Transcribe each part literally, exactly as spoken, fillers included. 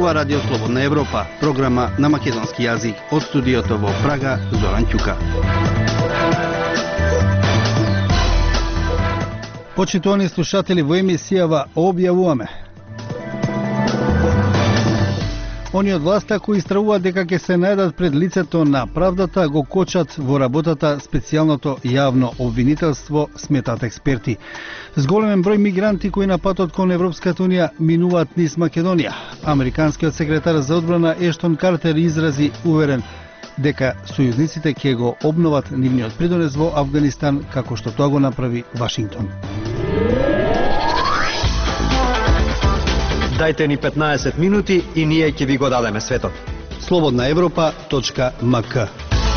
зборува Радио Слободна Европа, програма на македонски јазик. Од студиото во Прага, Зоран Ќука. Почитувани слушатели, во емисијава објавуваме: они од власта кои стравуваат дека ќе се најдат пред лицето на правдата го кочат во работата специјалното јавно обвинителство, сметат експерти. Зголемен број мигранти кои на патот кон Европската унија минуваат низ Македонија. Американскиот секретар за одбрана Ештон Картер изрази уверен дека сојузниците ќе го обноват нивниот придонес во Авганистан, како што тоа го направи Вашингтон. Дајте ни петнаесет минути и ние ќе ви го дадеме светот. слободна европа точка ем ка.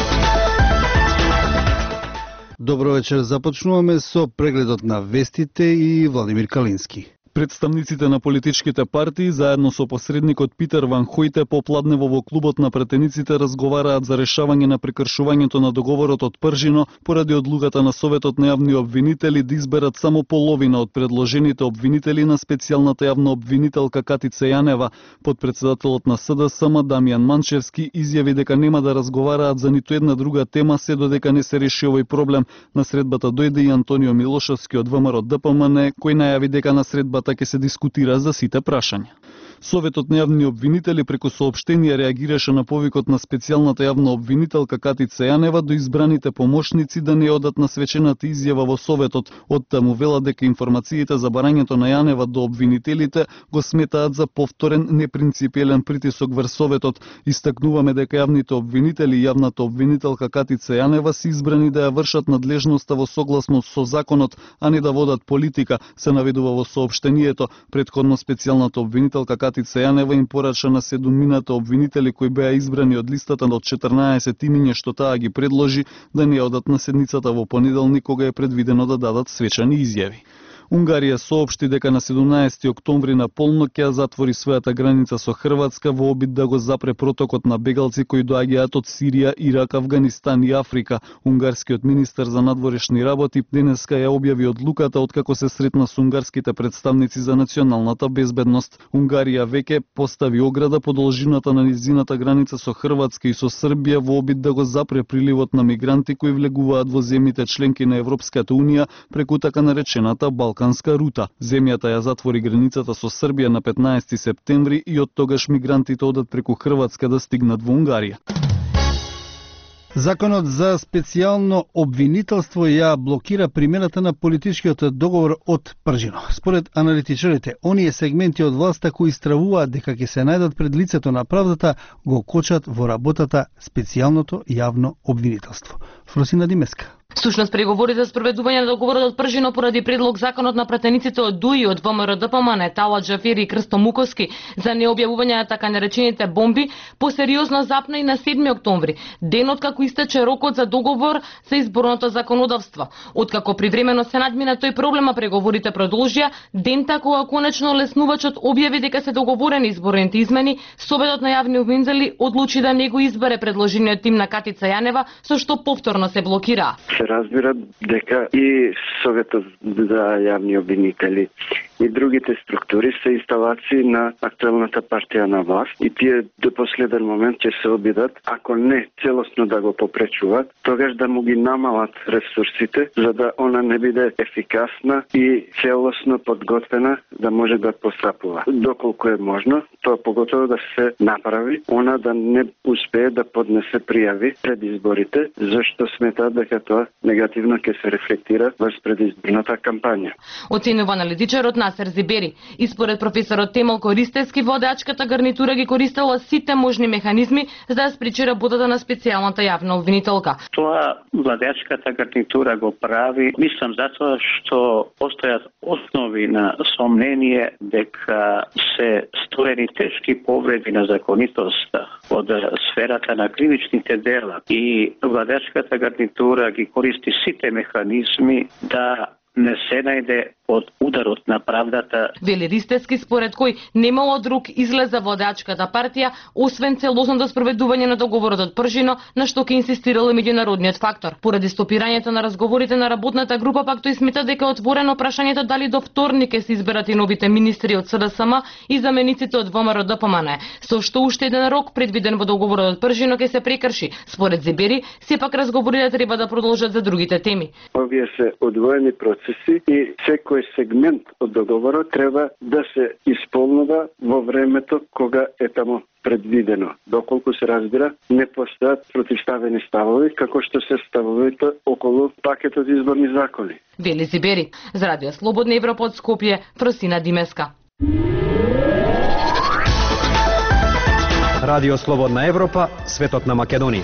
Добро вечер, започнуваме со прегледот на вестите и Владимир Калински. Представниците на политичките партии заедно со посредникот Питер Ван Хојте попладнево во клубот на пратениците разговараат за решавање на прекршувањето на договорот од Пржино поради одлуката на Советот на јавни обвинители да изберат само половина од предложените обвинители на специјалната јавна обвинителка Катица Јанева. Подпредседателот на С Д С М Дамјан Манчевски изјави дека нема да разговараат за ниту една друга тема се додека не се реши овој проблем. На средбата дојде и Антонио Милошевски од В М Р Д П М Н, кој најави дека на средбата ќе се дискутира за сите прашања. Советот на јавни обвинители преку соопштение реагираше на повикот на специјалната јавна обвинителка Катица Јанева до избраните помошници да не одат на свечената изјава во Советот. Оттаму вела дека информациите за барањето на Јанева до обвинителите го сметаат за повторен непринципиелен притисок врз Советот. Истакнуваме дека јавните обвинители и јавната обвинителка Катица Јанева се избрани да ја вршат надлежноста во согласност со законот, а не да водат политика, се наведува во соопштението. Претходно специјалната обвинителка Катица Јанева им порача на седумината обвинители кои беа избрани од листата од четрнаесет имиња што таа ги предложи да не одат на седницата во понеделник кога е предвидено да дадат свечани изјави. Унгарија соопшти дека на седумнаесети октомври на полнок ќе затвори својата граница со Хрватска во обид да го запре протокот на бегалци кои доаѓаат од Сирија, Ирак, Авганистан и Африка. Унгарскиот министер за надворешни работи денеска ја објави одлуката откако се сретна со унгарските представници за националната безбедност. Унгарија веќе постави ограда по должината на низината граница со Хрватска и со Србија во обид да го запре приливот на мигранти кои влегуваат во земјите членки на Европската унија преку така наречената Балканска рута. Земјата ја затвори границата со Србија на петнаесети септември и од тогаш мигрантите одат преку Хрватска да стигнат во Унгарија. Законот за специјално обвинителство ја блокира примената на политичкиот договор од Пржино. Според аналитичарите, оние сегменти од власта кои стравуваат дека ќе се најдат пред лицето на правдата го кочат во работата специјалното јавно обвинителство. Фросина Димеска. Всушност, преговорите за спроведување на договорот од Пржино поради предлог законот на пратениците од ДУИ, од В М Р Д П М Н, Тала Џафери и Крсто Муковски за необјавување на така наречените бомби посериозно запна и на седми октомври, денот како истече рокот за договор за изборното законодавство. Откако привремено се надмина тој проблема, преговорите продолжија, дента кога конечно леснувачот објави дека се договорени изборните измени, Советот на јавни обвинители одлучи да не го избере предложениот тим на Катица Јанева, со што повторно се блокира. Се разбира дека и Советот за јавни обвинители и другите структури се инсталации на актуелната партија на власт и тие до последен момент ќе се обидат, ако не целосно да го попречуваат, тогаш да му ги намалат ресурсите, за да она не биде ефикасна и целосно подготвена да може да постапува. Доколку е можно, тоа поготово да се направи, она да не успее да поднесе пријави пред изборите, зашто сметаат дека тоа негативно ќе се рефлектира врз предизборната кампања. Оценува аналитичарот Насер Зибери. И според професорот Темел Користевски, водачката гарнитура ги користела сите можни механизми за да спречи работата на специјалната јавна обвинителка. Тоа владачката гарнитура го прави, мислам затоа што постојат основи на сомнение дека се сторени тешки повреди на законитоста од сферата на кривичните дела и владачката гарнитура ги користи сите механизми да не се најде од ударот на правдата. Вели Ристевски, според кој немало друг излез за владеачката партија, освен целосното спроведување на договорот од Пржино, на што ќе инсистирал и меѓународниот фактор. Поради стопирањето на разговорите на работната група, пак тој смета дека е отворено прашањето дали до вторник ќе се изберат и новите министри од С Д С М и замениците од Во М Р Д П М Н, со што уште еден рок предвиден во договорот од Пржино ќе се прекрши. Според Зебери, сепак разговорите треба да продолжат за другите теми. Овие се одвоени процеси и секој сегмент од договорот треба да се исполнува во времето кога е таму предвидено. Доколку се разбира, не постојат противставени ставови, како што се ставовите околу пакетот изборни закони. Вели Зибери. За Радио Слободна Европа од Скопје, Просина Димеска. Радио Слободна Европа, светот на Македонија.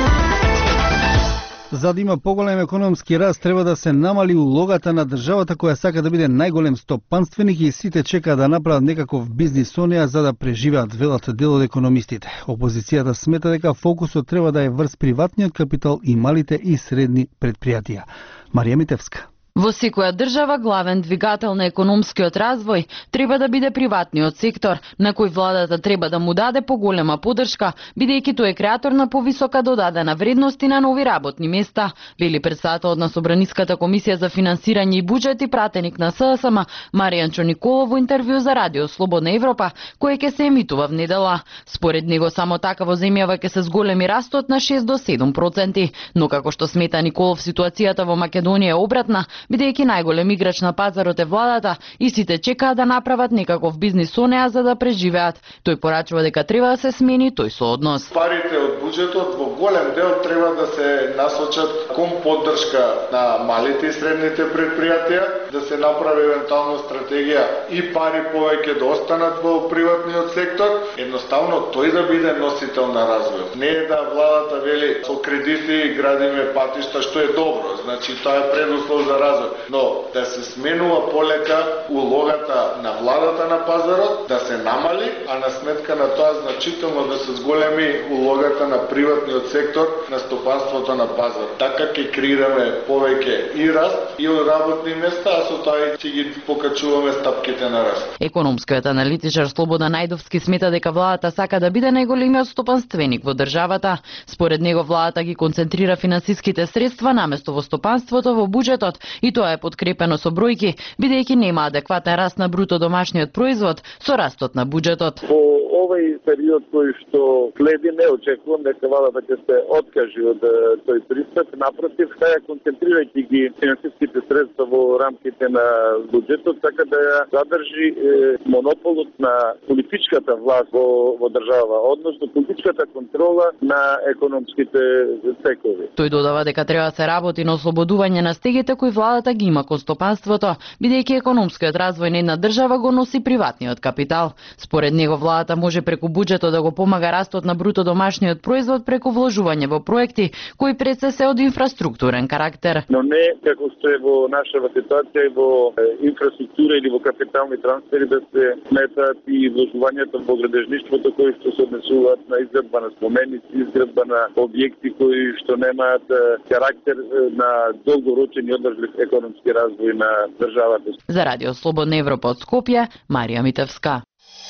За да има поголем економски раст, треба да се намали улогата на државата која сака да биде најголем стопанственик и сите чекаат да направат некаков бизнис со неа за да преживеат, велат дел од економистите. Опозицијата смета дека фокусот треба да е врз приватниот капитал и малите и средни предпријатија. Марија Митевска. Во секоја држава главен двигател на економскиот развој треба да биде приватниот сектор, на кој владата треба да му даде поголема поддршка, бидејќи тој е креатор на повисока додадена вредност и на нови работни места, вели председател на Собраниската комисија за финансирање и буџет и пратеник на С Д С М Маријанчо Николов во интервју за Радио Слободна Европа, кој ќе се емитува внедела. Според него само така во земјава ќе се зголеми растот на шест до седум проценти, но како што смета Николов, ситуацијата во Македонија е обратна, бидејќи најголем играч на пазарот е владата и сите чекаат да направат некаков бизнис со неа за да преживеат. Тој порачува дека треба да се смени тој сооднос. Парите од буџетот во голем дел треба да се насочат кон поддршка на малите и средните предпријатија, да се направи евентуално стратегија и пари повеќе да останат во приватниот сектор, едноставно тој да биде носител на развој. Не е да владата вели со кредити градиме патишта, што е добро, значи тоа е предуслов за развој, но да се сменува полека улогата на владата на пазарот, да се намали, а на сметка на тоа значително да се зголеми улогата на приватниот сектор на стопанството на пазар. Така ќе креираме повеќе и раст и работни места, а со тоа ќе ги покачуваме стапките на раст. Економскиот аналитичар Слободан Најдовски смета дека владата сака да биде најголемиот стопанственик во државата. Според него владата ги концентрира финансиските средства наместо во стопанството, во буџетот, и тоа е подкрепено со бројки, бидејќи нема адекватен раст на бруто домашниот производ со растот на буџетот. Во овој период кој што следи, не очекувам дека владата ќе се откажи од тој пристап. Напротив, ја концентрирајќи ги финансиските средства во рамките на буџетот, така да ја задржи е, монополот на политичката власт во, во држава, односно политичката контрола на економските текови. Тој додава дека треба да се работи на ослободување на стегите кои владата ги има кон стопанството, бидејќи економскиот развој на една држава го носи приватниот капитал. Според него владата може преку буџетот да го помага растот на бруто домашниот производ преку вложување во проекти кои пред се се од инфраструктурен карактер. Но не како што е во нашава ситуација и во инфраструктура или во капитални трансфери да се сметаат и вложувањето во градежништвото кои што се однесуваат на изградба на споменици, изградба на објекти кои што немаат карактер на долгорочен и одржлив економски развој на државата. За Радио Слободна Европа од Скопје, Марија Митевска.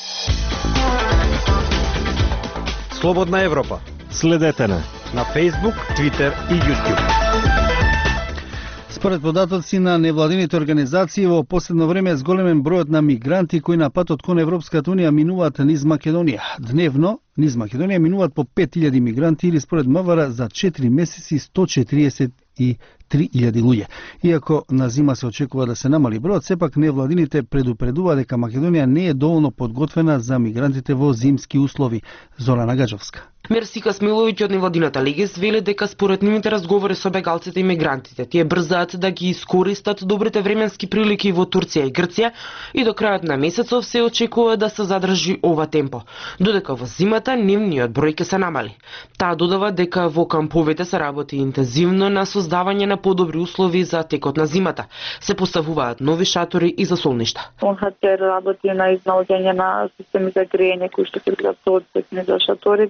Слободна Европа. Следете на на Facebook, Twitter и YouTube. Според податоци на невладините организации, во последно време зголемен бројот на мигранти кои на патот кон Европската унија минуваат низ Македонија. Дневно низ Македонија минуваат по пет илјади мигранти или според М В Р за четири месеци сто четириесет и три илјади луѓе. Иако на зима се очекува да се намали бројот, сепак невладините предупредува дека Македонија не е доволно подготвена за мигрантите во зимски услови. Зорана Гаджовска. Мерсика Смиловиќ од невладината Легес вели дека според нивните разговори со бегалците и мигрантите, тие брзаат да ги искористат добрите временски прилики во Турција и Грција и до крајот на месецов се очекува да се задржи ова темпо, додека во зимата нивниот број ќе се намали. Таа додава дека во камповите се работи интензивно на создавање на подобри услови за текот на зимата. Се поставуваат нови шатори и засолништа. У Н Х Ц Р работи на изнаоѓање на системи за грејење кои што ќе бидат соодветни за шаторите, но се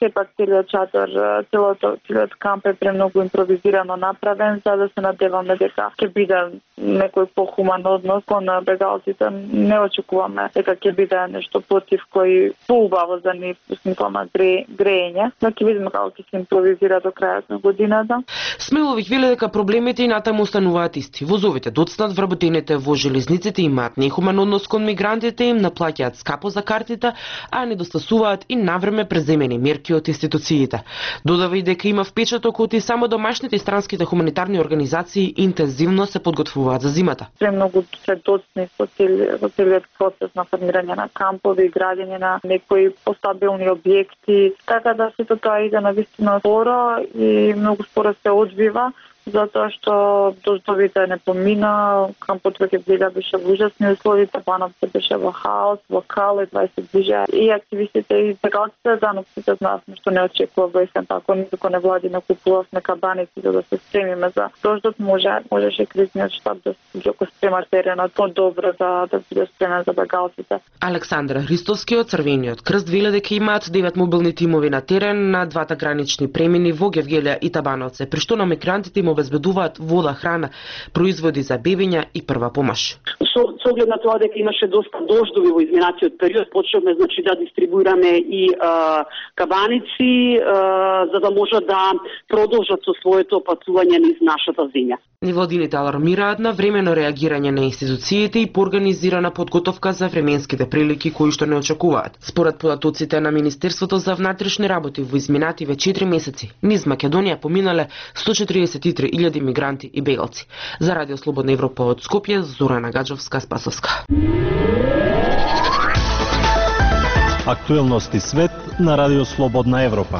сепак целиот чатор, целото целиот камп е премногу импровизирано направен, за да се надеваме дека ќе биде некој похуман однос кон бегалците. Не очекуваме дека ќе биде нешто против кој поубаво за нив, симптома греење, но ќе видиме како ќе се импровизира до крајот на годината. Смеловик вели дека проблемите и натаму остануваат исти. Возовите доцнат, вработените во железниците имаат нехуман однос кон мигрантите, им наплаќаат скапо за картите, а недостасуваат и навреме преземени мерки од институциите. Додава и дека има впечаток од и само домашните и странските хуманитарни организации интензивно се подготвуваат за зимата. Премногу се доцни во целиот процес на формирање на кампови, градење на некои постабилни објекти, така да сето тоа иде навистина споро и многу споро се одвива, затоа што дождовите не помина, кампот веќе влега беше во ужасни услови, Бановци беше во хаос, во кал и дваесет движеа. И активистите и бегалците, да, но сите знаевме што не очекува во есен, ако никако не влади не купувавме кабаници за да се спремиме за дождот, може можеше кризниот штаб да ги го спрема теренот по-добро да да биде спремен за бегалците. Александр Христовски од Црвениот крст вели дека имаат девет мобилни тимови на терен на двата гранични премини во Гевгелија и Табановце, при што на мигрантите им обезбедуваат вода, храна, производи за бебиња и прва помош. Со, со оглед на тоа дека имаше доста дождови во изминатиот период, почнавме значи да дистрибуираме и а, кабаници а, за да можат да продолжат со своето патување низ нашата земја. Невладините алармираат на времено реагирање на институциите и поорганизирана подготовка за временските прилики кои што не очекуваат. Според податоците на Министерството за внатрешни работи во изминативе четири месеци низ Македонија поминале сто четиридесет и три илјади мигранти и бегалци. За Радио Слободна Европа од Скопје, Зорана Гаджовска, Спасовска. Актуелности свет на Радио Слободна Европа.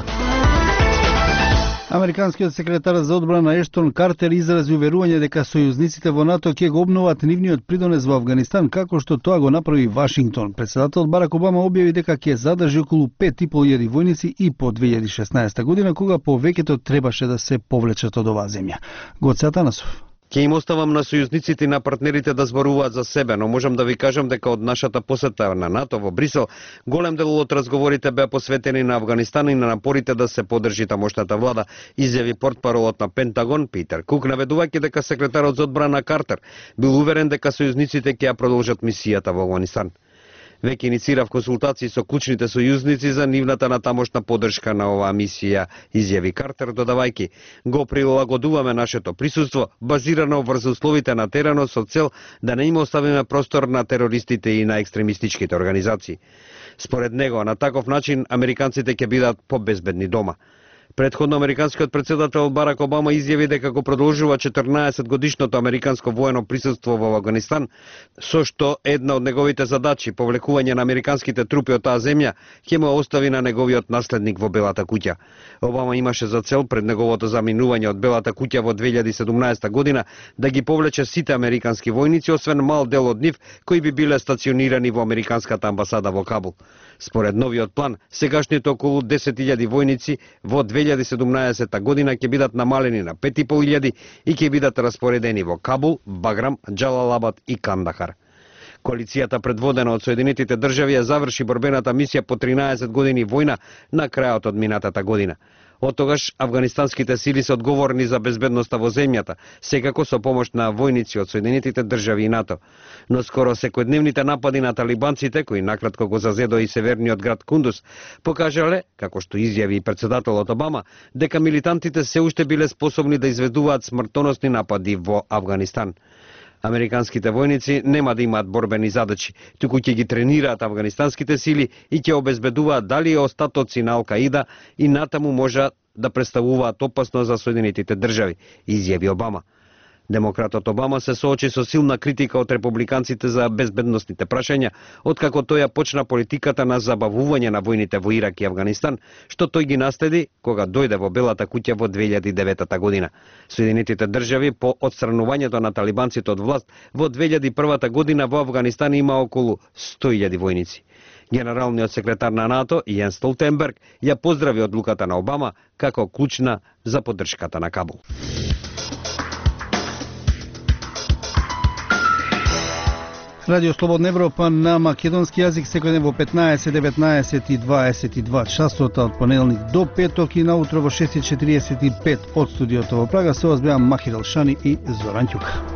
Американскиот секретар за одбрана Ештон Картер изрази уверување дека сојузниците во НАТО ќе го обноват нивниот придонес во Авганистан како што тоа го направи Вашингтон. Председателот Барак Обама објави дека ќе задржи околу пет и пол илјади војници и по две илјади и шеснаесета година, кога повеќето требаше да се повлечат од оваа земја. Гоце Атанасов. Ќе им оставам на сојузниците и на партнерите да зборуваат за себе, но можам да ви кажам дека од нашата посета на НАТО во Брисел, голем дел од разговорите беа посветени на Авганистан и на напорите да се поддржи тамошната влада, изјави портпаролот на Пентагон Питер Кук, наведувајќи дека секретарот за одбрана Картер бил уверен дека сојузниците ќе ја продолжат мисијата во Авганистан. Веќе иницирав консултации со клучните сојузници за нивната натамошна поддршка на оваа мисија, изјави Картер, додавајќи: го прилагодуваме нашето присуство базирано врз условите на теренот со цел да не им оставиме простор на терористите и на екстремистичките организации. Според него, на таков начин американците ќе бидат побезбедни дома. Предходно американскиот председател Барак Обама изјави дека го продолжува четрнаесет годишното американско воено присуство во Авганистан, со што една од неговите задачи, повлекување на американските трупи од таа земја, ќе му остави на неговиот наследник во Белата куќа. Обама имаше за цел пред неговото заминување од Белата куќа во две илјади и седумнаесета година да ги повлече сите американски војници, освен мал дел од нив кои би биле стационирани во американската амбасада во Кабул. Според новиот план, сегашните околу десет илјади војници во две илјади и седумнаесета година ќе бидат намалени на пет и пол илјади и ќе бидат распоредени во Кабул, Баграм, Џалалабад и Кандахар. Коалицијата предводена од Соединетите држави ја заврши борбената мисија по тринаесет години војна на крајот од минатата година. Од тогаш афганистанските сили се одговорни за безбедноста во земјата, секако со помош на војници од Соединетите држави и НАТО. Но скоро секојдневните напади на талибанците, кои накратко го зазедоа и северниот град Кундус, покажале, како што изјави и председателот Обама, дека милитантите се уште биле способни да изведуваат смртоносни напади во Авганистан. Американските војници нема да имаат борбени задачи, туку ќе ги тренираат афганистанските сили и ќе обезбедуваат дали остатоци на Ал-Каида и натаму може да представуваат опасност за Соединетите држави, изјави Обама. Демократот Обама се соочи со силна критика од републиканците за безбедносните прашања, откако тој ја почна политиката на забавување на војните во Ирак и Авганистан, што тој ги наследи кога дојде во Белата куќа во две илјади и девета година. Соединетите држави по отстранувањето на талибанците од власт во две илјади и прва година во Авганистан има околу сто илјади војници. Генералниот секретар на НАТО Јен Столтенберг ја поздрави одлуката на Обама како клучна за поддршката на Кабул. Радио Слободна Европа на македонски јазик секој ден во петнаесет, деветнаесет и дваесет и два часот од понеделник до петок и наутро во шест и четириесет и пет од студиото во Прага. Се вас беа Махир Алшани и Зоран Ќука.